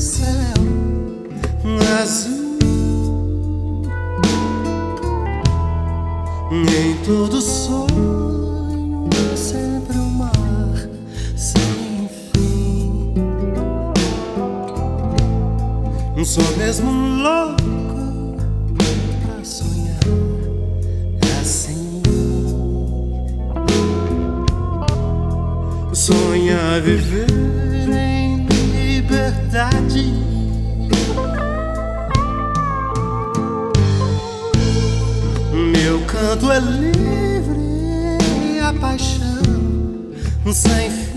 céu azul. Em todo sonho é sempre um mar sem fim. Sou mesmo louco pra sonhar assim. Sonhar viver em liberdade. Meu canto é livre, a paixão sem fim.